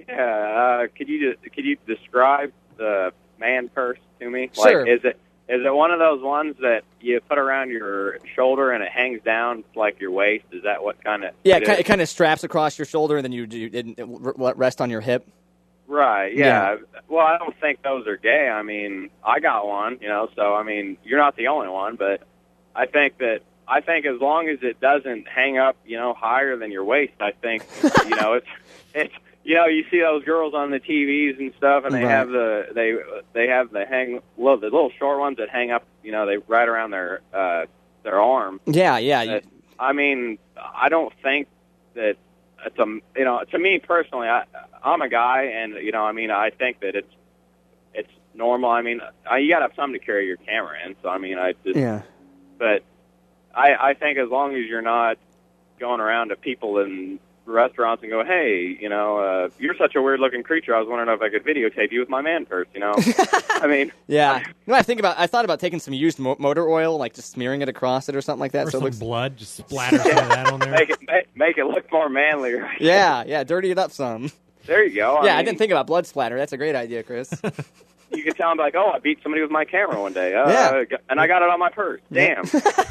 Yeah. Could you describe the man purse to me? Sure. Like, is it one of those ones that you put around your shoulder and it hangs down like your waist? Is that what kind of? Yeah, it kind of straps across your shoulder, and then it rest on your hip. Right. Yeah. Well, I don't think those are gay. I mean, I got one. So I mean, you're not the only one, but I think as long as it doesn't hang up, higher than your waist, I think, it's. You see those girls on the TVs and stuff, and they have the the little short ones that hang up. They right around their arm. Yeah. I mean, I don't think that it's to me personally, I'm a guy, and I think that it's normal. I mean, you gotta have something to carry your camera in. So I mean, But I think as long as you're not going around to people in restaurants and go, hey, you're such a weird-looking creature. I was wondering if I could videotape you with my man purse. I mean, yeah. I thought about taking some used motor oil, like just smearing it across it or something like that. Or so some it looks blood, just splatter some of that on there. Make it look more manly. Right? Yeah, dirty it up some. There you go. I didn't think about blood splatter. That's a great idea, Chris. You could tell them like, I beat somebody with my camera one day. And I got it on my purse. Damn.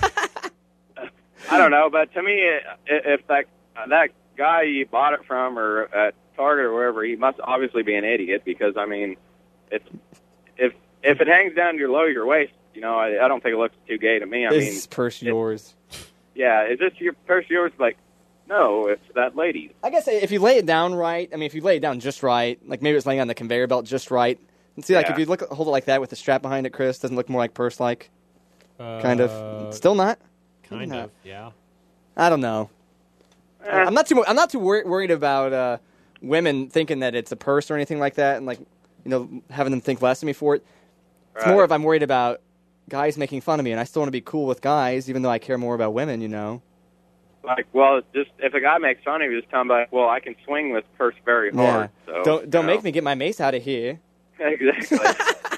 I don't know, but to me, if that guy you bought it from or at Target or wherever, he must obviously be an idiot because, I mean, if it hangs down to your waist, I don't think it looks too gay to me. Is this purse yours? Yeah, is this your purse yours? Like, no, it's that lady. I guess if you lay it down right, if you lay it down just right, like maybe it's laying on the conveyor belt just right. And see, like if you hold it like that with the strap behind it, Chris, doesn't look more like purse-like? Kind of. Still not? Kind of, yeah. I don't know. I'm not too worried about women thinking that it's a purse or anything like that, and like having them think less of me for it. It's more of I'm worried about guys making fun of me, and I still want to be cool with guys, even though I care more about women. Like, well, just if a guy makes fun of you, just tell him like, well, I can swing this purse very hard. Yeah. So don't make me get my mace out of here. Exactly.